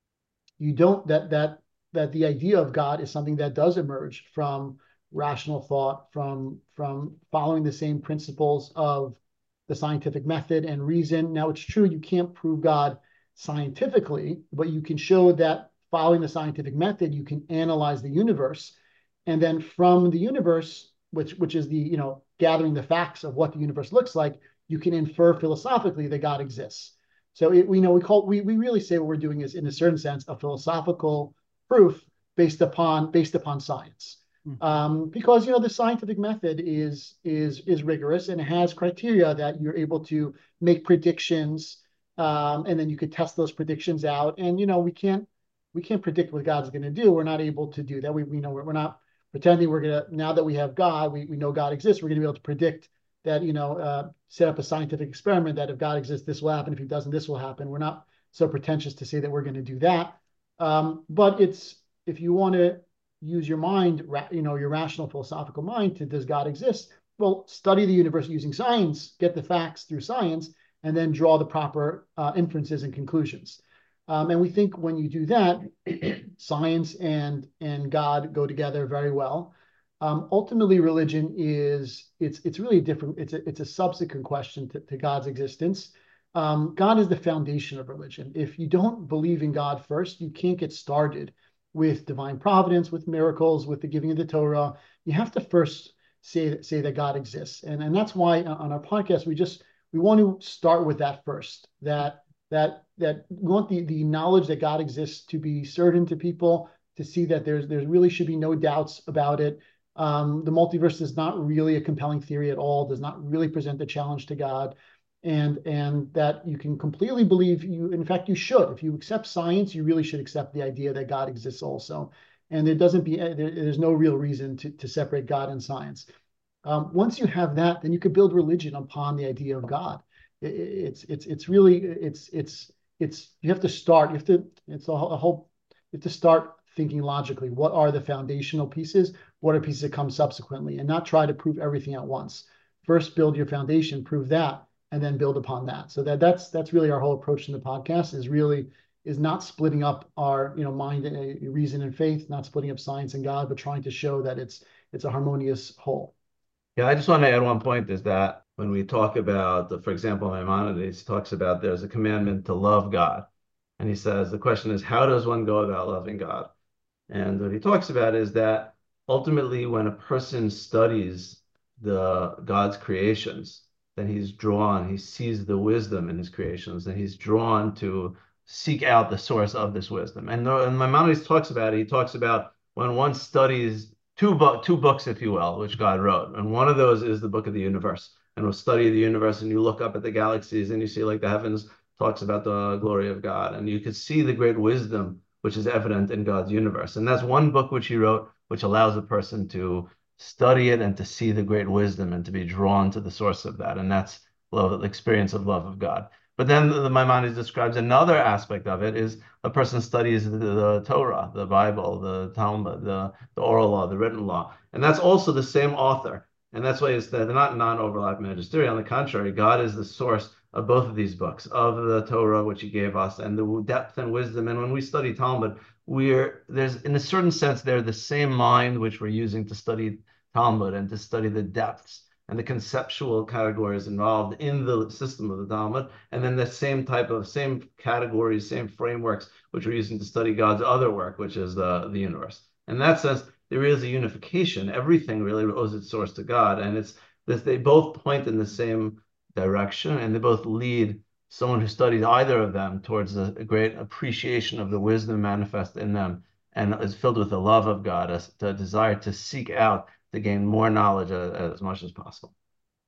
you don't that that that the idea of God is something that does emerge from rational thought, from from following the same principles of the scientific method and reason. Now, it's true you can't prove God scientifically, but you can show that following the scientific method, you can analyze the universe, and then from the universe, which which is the, you know, gathering the facts of what the universe looks like, you can infer philosophically that God exists. So it, we know we call we we really say what we're doing is, in a certain sense, a philosophical proof based upon based upon science. Mm-hmm. Um, because, you know, the scientific method is is is rigorous and has criteria that you're able to make predictions, um, and then you could test those predictions out. And, you know, we can't we can't predict what God's going to do. We're not able to do that. We we know we're, we're not pretending we're gonna, now that we have God, we we know God exists. We're going to be able to predict that, you know, uh, set up a scientific experiment that if God exists, this will happen. If he doesn't, this will happen. We're not so pretentious to say that we're going to do that. Um, but it's, if you want to use your mind, you know, your rational philosophical mind to, does God exist? Well, study the universe using science, get the facts through science, and then draw the proper uh, inferences and conclusions. Um, and we think when you do that, science and and God go together very well. Um, ultimately, religion is, it's it's really a different, it's a, it's a subsequent question to, to God's existence. Um, God is the foundation of religion. If you don't believe in God first, you can't get started with divine providence, with miracles, with the giving of the Torah. You have to first say, say that God exists. And, and that's why on our podcast, we just, we want to start with that first, that that that we want the, the knowledge that God exists to be certain to people, to see that there's there really should be no doubts about it. Um, the multiverse is not really a compelling theory at all, does not really present a challenge to God, and and that you can completely believe, you, in fact, you should. If you accept science, you really should accept the idea that God exists also. And there doesn't be, there, there's no real reason to, to separate God and science. Um, once you have that, then you could build religion upon the idea of God. It, it's it's it's really it's it's it's you have to start. You have to it's a, a whole. You have to start thinking logically. What are the foundational pieces? What are pieces that come subsequently, and not try to prove everything at once. First, build your foundation, prove that, and then build upon that. So that that's that's really our whole approach in the podcast. Is really is not splitting up our, you know, mind, uh, reason, and faith, not splitting up science and God, but trying to show that it's it's a harmonious whole.
Yeah, I just want to add one point, is that when we talk about, the, for example, Maimonides talks about there's a commandment to love God. And he says, the question is, how does one go about loving God? And what he talks about is that ultimately when a person studies the God's creations, then he's drawn, he sees the wisdom in his creations, and he's drawn to seek out the source of this wisdom. And, the, and Maimonides talks about it. He talks about when one studies two, bu two books, if you will, which God wrote. And one of those is the book of the universe. And we'll study the universe, and you look up at the galaxies and you see, like, the heavens talks about the glory of God. And you can see the great wisdom which is evident in God's universe. And that's one book which he wrote, which allows a person to study it and to see the great wisdom and to be drawn to the source of that. And that's love, the experience of love of God. But then the, the Maimonides describes another aspect of it, is a person studies the, the Torah, the Bible, the Talmud, the, the oral law, the written law. And that's also the same author. And that's why it's, they're not non-overlapping magisterial. On the contrary, God is the source of both of these books, of the Torah, which he gave us, and the depth and wisdom. And when we study Talmud, we're, there's, in a certain sense, they're the same mind which we're using to study Talmud and to study the depths and the conceptual categories involved in the system of the Talmud, and then the same type of, same categories, same frameworks, which we're using to study God's other work, which is the, the universe. In that sense, there is a unification. Everything really owes its source to God, and it's this, they both point in the same direction, and they both lead someone who studies either of them towards a, a great appreciation of the wisdom manifest in them, and is filled with the love of God, a, a desire to seek out, to gain more knowledge as, as much as possible.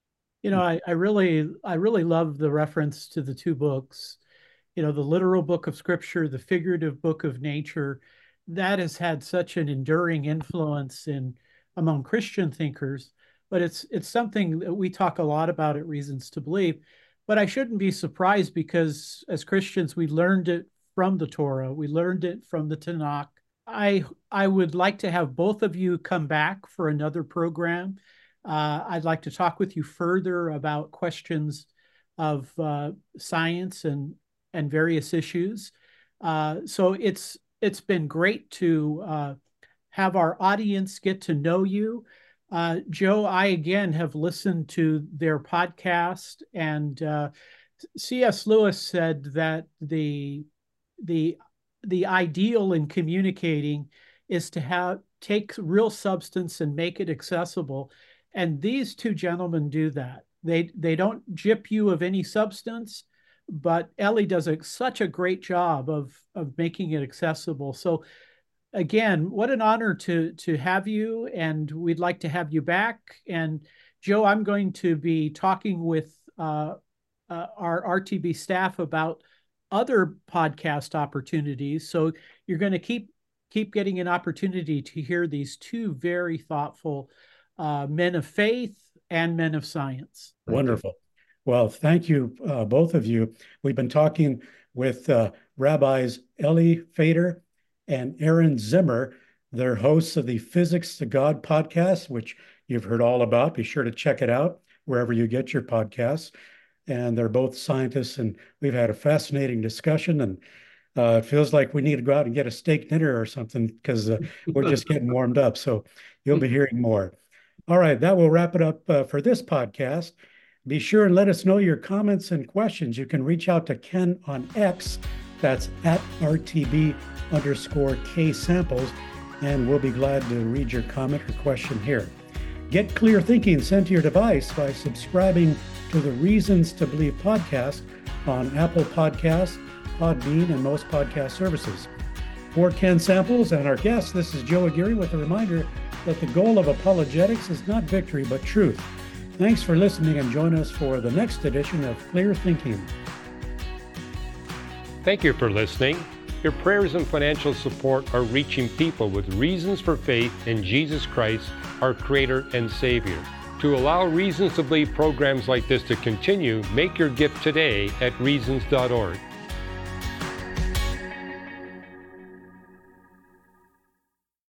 You know, I, I really, I really love the reference to the two books, you know, the literal book of scripture, the figurative book of nature. That has had such an enduring influence in among Christian thinkers, but it's it's something that we talk a lot about at Reasons to Believe. But I shouldn't be surprised, because as Christians, we learned it from the Torah, we learned it from the Tanakh. I I would like to have both of you come back for another program. Uh, I'd like to talk with you further about questions of uh, science and and various issues. Uh, so it's it's been great to uh, have our audience get to know you. Uh, Joe, I again have listened to their podcast, and uh, C S Lewis said that the the the ideal in communicating is to have take real substance and make it accessible. And these two gentlemen do that. They they don't gyp you of any substance, but Ellie does a, such a great job of of making it accessible. So again, what an honor to to have you, and we'd like to have you back. And Joe, I'm going to be talking with uh, uh, our R T B staff about other podcast opportunities. So you're going to keep keep getting an opportunity to hear these two very thoughtful uh, men of faith and men of science.
Wonderful. Well, thank you, uh, both of you. We've been talking with uh, Rabbis Ellie Feder and Aaron Zimmer. They're hosts of the Physics to God podcast, which you've heard all about. Be sure to check it out wherever you get your podcasts. And they're both scientists, and we've had a fascinating discussion, and uh, it feels like we need to go out and get a steak dinner or something, because uh, we're just getting warmed up. So you'll be hearing more. All right, that will wrap it up uh, for this podcast. Be sure and let us know your comments and questions. You can reach out to Ken on X. That's at R T B underscore K samples, and we'll be glad to read your comment or question here. Get Clear Thinking sent to your device by subscribing to the Reasons to Believe podcast on Apple Podcasts, Podbean, and most podcast services. For Ken Samples and our guests, this is Joe Aguirre with a reminder that the goal of apologetics is not victory, but truth. Thanks for listening, and join us for the next edition of Clear Thinking.
Thank you for listening. Your prayers and financial support are reaching people with reasons for faith in Jesus Christ, our Creator and Savior. To allow Reasons to Believe programs like this to continue, make your gift today at reasons dot org.